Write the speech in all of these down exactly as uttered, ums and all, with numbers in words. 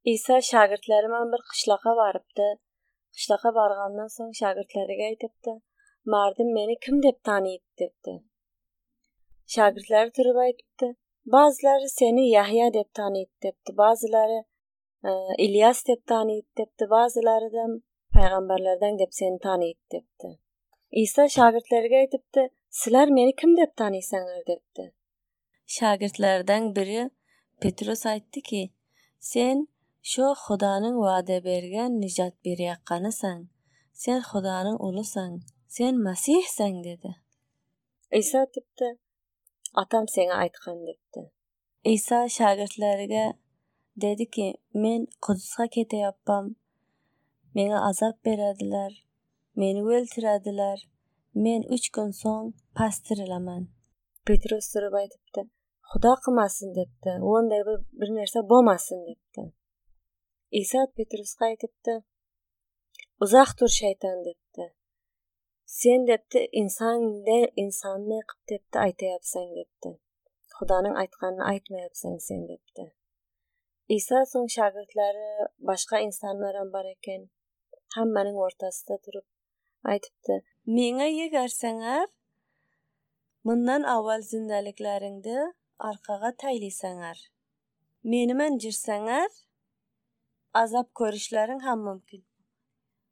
İsa şagirdleri bilen bir kışlaka barıpdy. Kışlaka bargandan soň şagirdleriga aýdypdy: "Mardym meni kim dep tanyýdy?" depdi. Şagirdleri turup aýdypdy: "Bazylary seni Yahya dep tanyýdy" depdi. "Bazylary Ilyas dep tanyýdy" depdi. "Bazylary-da paýgamberlerden dep seni tanyýdy" depdi. İsa şagirdleriga aýdypdy: "Siler meni kim dep tanyýsaňar?" depdi. Şagirdlerden biri Petrus aýtdy ki: "Sen şo Hudaňyň wada bergen nijat berýäkanysaň. Sen Hudaňyň ulysaň. Sen Masihsaň" dedi. İsa aýdypdy: "Atam seňe aýtgan" depdi. İsa şagirdleriga dedi ki: "Men Kuduska keteýäpmem. Meňe azap berediler. Meni öldürediler. Men üç gün soň pastirilemen." Petrus durup aýdypdy: "Huda kılmasyn" depdi. "Onda bir nerse bolmasyn" depdi. İsa Petruska aýdypdy: "Uzak dur şeýtan" depdi. "Sen depdi insan de insanyny ykyp depdi aýtaýapsaň" depdi. "Hudanyň aýtganyny aýtmaýapsaň sen" depdi. İsa soň şagirdleri başga insanlar bar eken, hammanyň ortasyda durup aýdypdy: "Meňe ýegerseňer, mundan awal zindelikleriňde arkaga taýlysaňar. Meni menjirseňer, azap görüşleriň ham mümkin.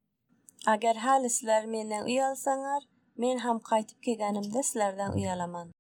Ager häli siler menden uýalsaňar, men ham gaýtyp kelgenimde silerden uýalaman."